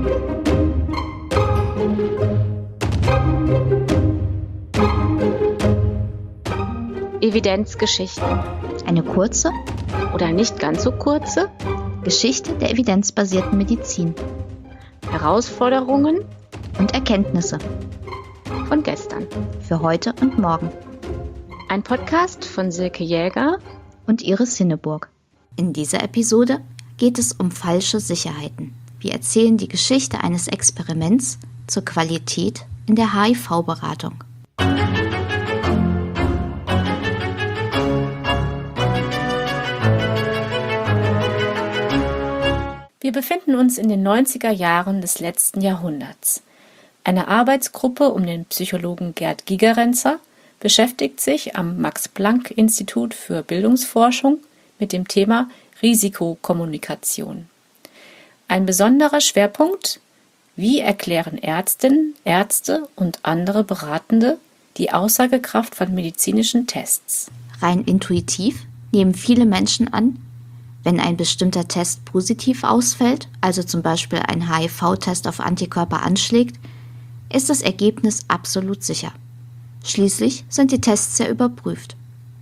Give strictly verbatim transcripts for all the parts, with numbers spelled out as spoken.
Evidenzgeschichten. Eine kurze Oder nicht ganz so kurze Geschichte der evidenzbasierten Medizin Herausforderungen und Erkenntnisse von gestern. für heute und morgen Ein Podcast von Silke Jäger. und Iris Hinneburg. In dieser Episode geht es um falsche Sicherheiten. Wir erzählen die Geschichte eines Experiments zur Qualität in der H I V-Beratung. Wir befinden uns in den neunziger Jahren des letzten Jahrhunderts. Eine Arbeitsgruppe um den Psychologen Gerd Gigerenzer beschäftigt sich am Max-Planck-Institut für Bildungsforschung mit dem Thema Risikokommunikation. Ein besonderer Schwerpunkt: Wie erklären Ärztinnen, Ärzte und andere Beratende die Aussagekraft von medizinischen Tests? Rein intuitiv nehmen viele Menschen an, wenn ein bestimmter Test positiv ausfällt, also zum Beispiel ein H I V-Test auf Antikörper anschlägt, ist das Ergebnis absolut sicher. Schließlich sind die Tests ja überprüft.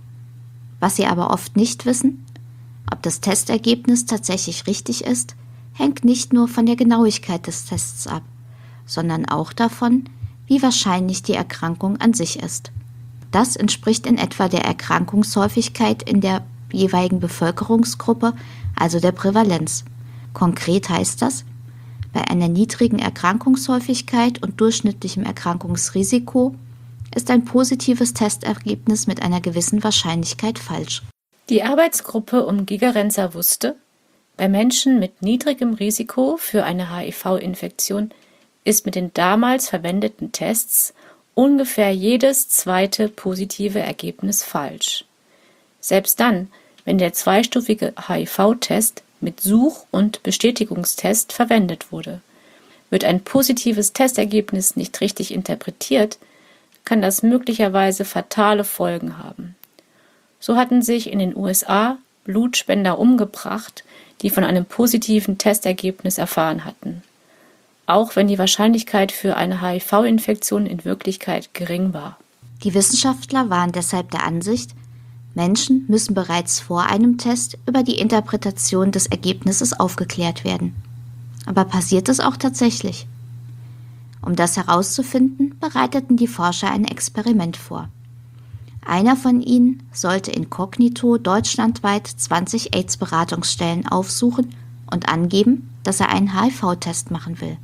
Was sie aber oft nicht wissen: Ob das Testergebnis tatsächlich richtig ist, hängt nicht nur von der Genauigkeit des Tests ab, sondern auch davon, wie wahrscheinlich die Erkrankung an sich ist. Das entspricht in etwa der Erkrankungshäufigkeit in der jeweiligen Bevölkerungsgruppe, also der Prävalenz. Konkret heißt das: Bei einer niedrigen Erkrankungshäufigkeit und durchschnittlichem Erkrankungsrisiko ist ein positives Testergebnis mit einer gewissen Wahrscheinlichkeit falsch. Die Arbeitsgruppe um Gigerenzer wusste, bei Menschen mit niedrigem Risiko für eine H I V-Infektion ist mit den damals verwendeten Tests ungefähr jedes zweite positive Ergebnis falsch. Selbst dann, wenn der zweistufige H I V-Test mit Such- und Bestätigungstest verwendet wurde. Wird ein positives Testergebnis nicht richtig interpretiert, kann das möglicherweise fatale Folgen haben. So hatten sich in den U S A Blutspender umgebracht, die von einem positiven Testergebnis erfahren hatten, auch wenn die Wahrscheinlichkeit für eine H I V-Infektion in Wirklichkeit gering war. Die Wissenschaftler waren deshalb der Ansicht, Menschen müssen bereits vor einem Test über die Interpretation des Ergebnisses aufgeklärt werden. Aber passiert es auch tatsächlich? Um das herauszufinden, bereiteten die Forscher ein Experiment vor. Einer von ihnen sollte inkognito deutschlandweit zwanzig AIDS-Beratungsstellen aufsuchen und angeben, dass er einen H I V-Test machen will.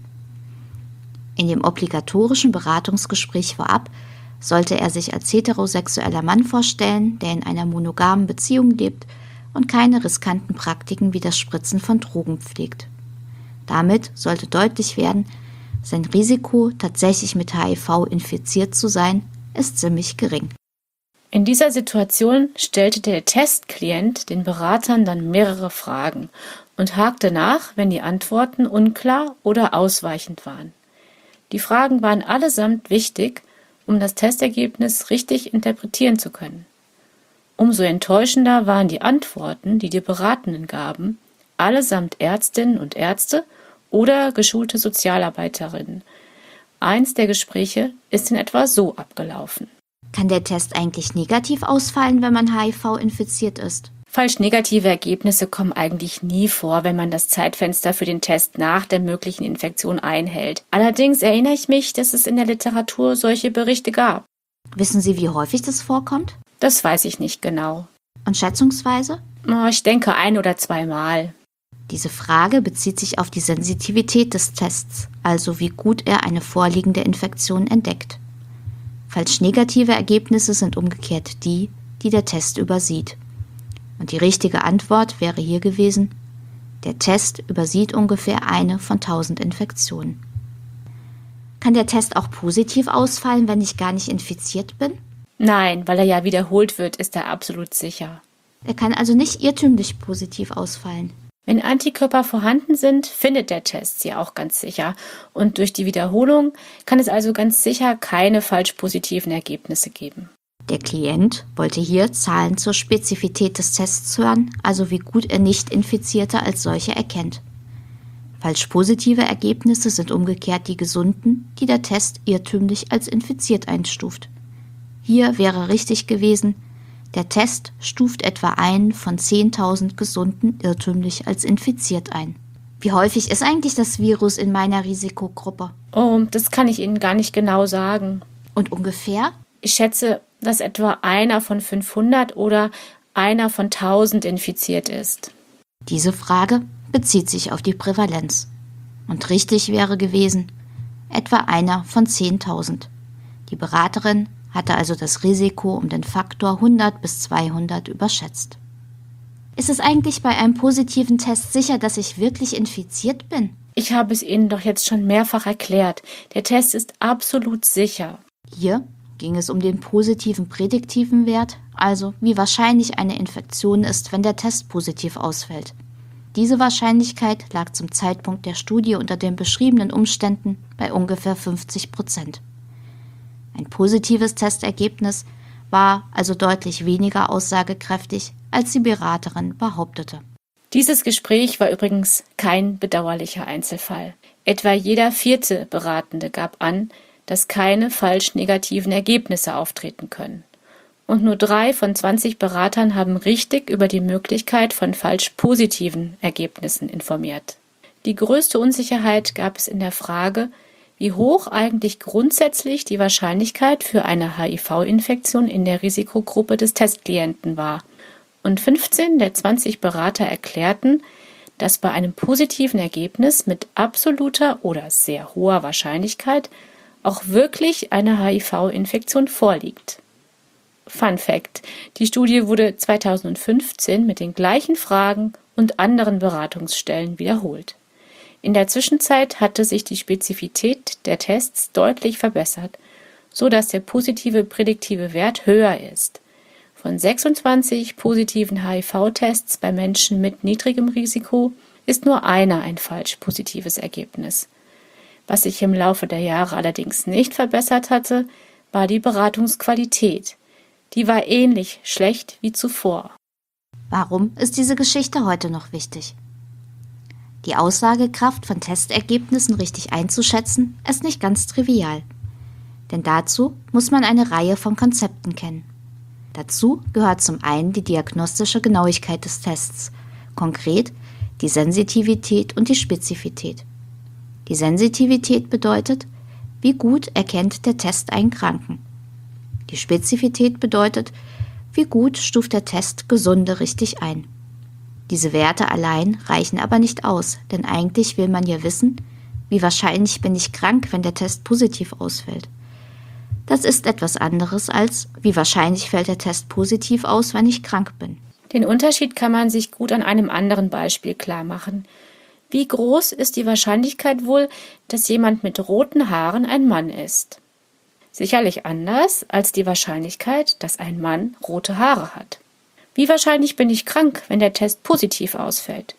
In dem obligatorischen Beratungsgespräch vorab sollte er sich als heterosexueller Mann vorstellen, der in einer monogamen Beziehung lebt und keine riskanten Praktiken wie das Spritzen von Drogen pflegt. Damit sollte deutlich werden, sein Risiko, tatsächlich mit H I V infiziert zu sein, ist ziemlich gering. In dieser Situation stellte der Testklient den Beratern dann mehrere Fragen und hakte nach, wenn die Antworten unklar oder ausweichend waren. Die Fragen waren allesamt wichtig, um das Testergebnis richtig interpretieren zu können. Umso enttäuschender waren die Antworten, die die Beratenden gaben, allesamt Ärztinnen und Ärzte oder geschulte Sozialarbeiterinnen. Eins der Gespräche ist in etwa so abgelaufen. Kann der Test eigentlich negativ ausfallen, wenn man H I V infiziert ist? Falsch negative Ergebnisse kommen eigentlich nie vor, wenn man das Zeitfenster für den Test nach der möglichen Infektion einhält. Allerdings erinnere ich mich, dass es in der Literatur solche Berichte gab. Wissen Sie, wie häufig das vorkommt? Das weiß ich nicht genau. Und schätzungsweise? Oh, ich denke ein- oder zweimal. Diese Frage bezieht sich auf die Sensitivität des Tests, also wie gut er eine vorliegende Infektion entdeckt. Falsch negative Ergebnisse sind umgekehrt die, die der Test übersieht. Und die richtige Antwort wäre hier gewesen: Der Test übersieht ungefähr eine von tausend Infektionen. Kann der Test auch positiv ausfallen, wenn ich gar nicht infiziert bin? Nein, weil er ja wiederholt wird, ist er absolut sicher. Er kann also nicht irrtümlich positiv ausfallen. Wenn Antikörper vorhanden sind, findet der Test sie auch ganz sicher. Und durch die Wiederholung kann es also ganz sicher keine falsch positiven Ergebnisse geben. Der Klient wollte hier Zahlen zur Spezifität des Tests hören, also wie gut er Nicht-Infizierte als solche erkennt. Falsch positive Ergebnisse sind umgekehrt die gesunden, die der Test irrtümlich als infiziert einstuft. Hier wäre richtig gewesen, der Test stuft etwa einen von zehntausend Gesunden irrtümlich als infiziert ein. Wie häufig ist eigentlich das Virus in meiner Risikogruppe? Oh, das kann ich Ihnen gar nicht genau sagen. Und ungefähr? Ich schätze, dass etwa einer von fünfhundert oder einer von tausend infiziert ist. Diese Frage bezieht sich auf die Prävalenz. Und richtig wäre gewesen, etwa einer von zehntausend. Die Beraterin hatte also das Risiko um den Faktor hundert bis zweihundert überschätzt. Ist es eigentlich bei einem positiven Test sicher, dass ich wirklich infiziert bin? Ich habe es Ihnen doch jetzt schon mehrfach erklärt. Der Test ist absolut sicher. Hier ging es um den positiven prädiktiven Wert, also wie wahrscheinlich eine Infektion ist, wenn der Test positiv ausfällt. Diese Wahrscheinlichkeit lag zum Zeitpunkt der Studie unter den beschriebenen Umständen bei ungefähr fünfzig Prozent. Ein positives Testergebnis war also deutlich weniger aussagekräftig, als die Beraterin behauptete. Dieses Gespräch war übrigens kein bedauerlicher Einzelfall. Etwa jeder vierte Beratende gab an, dass keine falsch negativen Ergebnisse auftreten können. Und nur drei von zwanzig Beratern haben richtig über die Möglichkeit von falsch positiven Ergebnissen informiert. Die größte Unsicherheit gab es in der Frage, wie hoch eigentlich grundsätzlich die Wahrscheinlichkeit für eine H I V-Infektion in der Risikogruppe des Testklienten war. Und fünfzehn der zwanzig Berater erklärten, dass bei einem positiven Ergebnis mit absoluter oder sehr hoher Wahrscheinlichkeit auch wirklich eine H I V-Infektion vorliegt. Fun Fact: Die Studie wurde zweitausendfünfzehn mit den gleichen Fragen und anderen Beratungsstellen wiederholt. In der Zwischenzeit hatte sich die Spezifität der Tests deutlich verbessert, so dass der positive prädiktive Wert höher ist. Von sechsundzwanzig positiven H I V-Tests bei Menschen mit niedrigem Risiko ist nur einer ein falsch positives Ergebnis. Was sich im Laufe der Jahre allerdings nicht verbessert hatte, war die Beratungsqualität. Die war ähnlich schlecht wie zuvor. Warum ist diese Geschichte heute noch wichtig? Die Aussagekraft von Testergebnissen richtig einzuschätzen, ist nicht ganz trivial. Denn dazu muss man eine Reihe von Konzepten kennen. Dazu gehört zum einen die diagnostische Genauigkeit des Tests, konkret die Sensitivität und die Spezifität. Die Sensitivität bedeutet, wie gut erkennt der Test einen Kranken. Die Spezifität bedeutet, wie gut stuft der Test Gesunde richtig ein. Diese Werte allein reichen aber nicht aus, denn eigentlich will man ja wissen, wie wahrscheinlich bin ich krank, wenn der Test positiv ausfällt. Das ist etwas anderes als, wie wahrscheinlich fällt der Test positiv aus, wenn ich krank bin. Den Unterschied kann man sich gut an einem anderen Beispiel klar machen. Wie groß ist die Wahrscheinlichkeit wohl, dass jemand mit roten Haaren ein Mann ist? Sicherlich anders als die Wahrscheinlichkeit, dass ein Mann rote Haare hat. Wie wahrscheinlich bin ich krank, wenn der Test positiv ausfällt?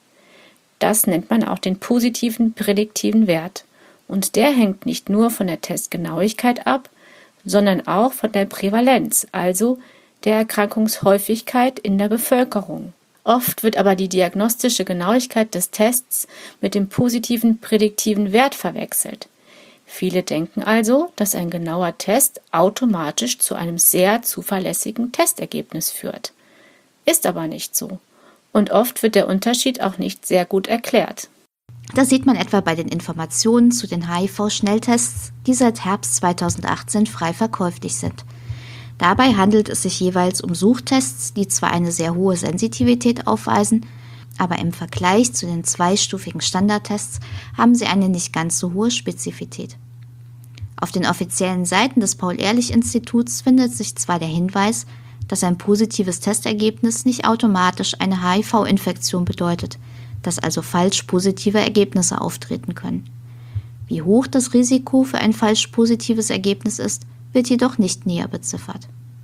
Das nennt man auch den positiven prädiktiven Wert. Und der hängt nicht nur von der Testgenauigkeit ab, sondern auch von der Prävalenz, also der Erkrankungshäufigkeit in der Bevölkerung. Oft wird aber die diagnostische Genauigkeit des Tests mit dem positiven prädiktiven Wert verwechselt. Viele denken also, dass ein genauer Test automatisch zu einem sehr zuverlässigen Testergebnis führt. Ist aber nicht so. Und oft wird der Unterschied auch nicht sehr gut erklärt. Das sieht man etwa bei den Informationen zu den H I V-Schnelltests, die seit Herbst zweitausendachtzehn frei verkäuflich sind. Dabei handelt es sich jeweils um Suchtests, die zwar eine sehr hohe Sensitivität aufweisen, aber im Vergleich zu den zweistufigen Standardtests haben sie eine nicht ganz so hohe Spezifität. Auf den offiziellen Seiten des Paul-Ehrlich-Instituts findet sich zwar der Hinweis, dass ein positives Testergebnis nicht automatisch eine H I V-Infektion bedeutet, dass also falsch positive Ergebnisse auftreten können. Wie hoch das Risiko für ein falsch positives Ergebnis ist, wird jedoch nicht näher beziffert.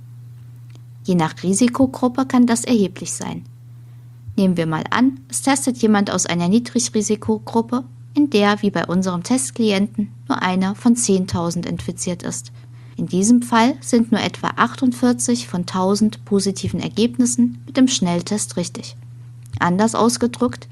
Je nach Risikogruppe kann das erheblich sein. Nehmen wir mal an, es testet jemand aus einer Niedrigrisikogruppe, in der, wie bei unserem Testklienten, nur einer von zehntausend infiziert ist. In diesem Fall sind nur etwa achtundvierzig von tausend positiven Ergebnissen mit dem Schnelltest richtig. Anders ausgedrückt,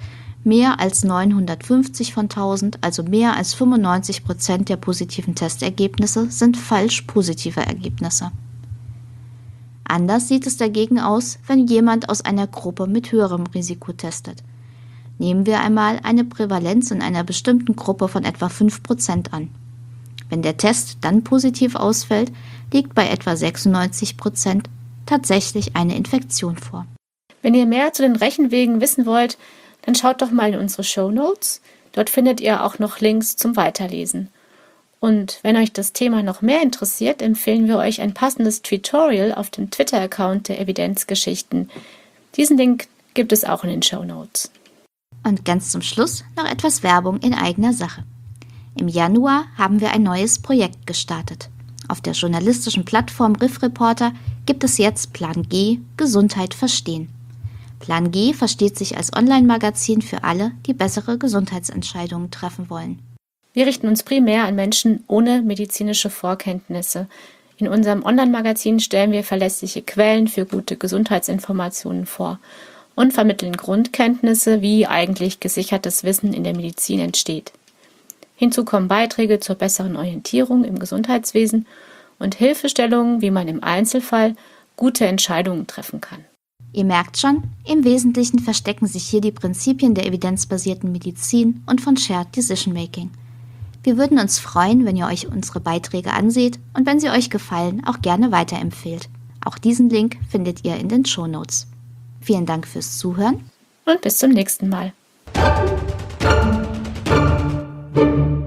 Mehr als neunhundertfünfzig von tausend, also mehr als fünfundneunzig Prozent der positiven Testergebnisse sind falsch positive Ergebnisse. Anders sieht es dagegen aus, wenn jemand aus einer Gruppe mit höherem Risiko testet. Nehmen wir einmal eine Prävalenz in einer bestimmten Gruppe von etwa fünf Prozent an. Wenn der Test dann positiv ausfällt, liegt bei etwa sechsundneunzig Prozent tatsächlich eine Infektion vor. Wenn ihr mehr zu den Rechenwegen wissen wollt, dann schaut doch mal in unsere Shownotes. Dort findet ihr auch noch Links zum Weiterlesen. Und wenn euch das Thema noch mehr interessiert, empfehlen wir euch ein passendes Tutorial auf dem Twitter-Account der Evidenzgeschichten. Diesen Link gibt es auch in den Shownotes. Und ganz zum Schluss noch etwas Werbung in eigener Sache. Im Januar haben wir ein neues Projekt gestartet. Auf der journalistischen Plattform Riff Reporter gibt es jetzt Plan G – Gesundheit verstehen. Plan G versteht sich als Online-Magazin für alle, die bessere Gesundheitsentscheidungen treffen wollen. Wir richten uns primär an Menschen ohne medizinische Vorkenntnisse. In unserem Online-Magazin stellen wir verlässliche Quellen für gute Gesundheitsinformationen vor und vermitteln Grundkenntnisse, wie eigentlich gesichertes Wissen in der Medizin entsteht. Hinzu kommen Beiträge zur besseren Orientierung im Gesundheitswesen und Hilfestellungen, wie man im Einzelfall gute Entscheidungen treffen kann. Ihr merkt schon, im Wesentlichen verstecken sich hier die Prinzipien der evidenzbasierten Medizin und von Shared Decision Making. Wir würden uns freuen, wenn ihr euch unsere Beiträge anseht und wenn sie euch gefallen, auch gerne weiterempfehlt. Auch diesen Link findet ihr in den Shownotes. Vielen Dank fürs Zuhören und bis zum nächsten Mal. Thank you.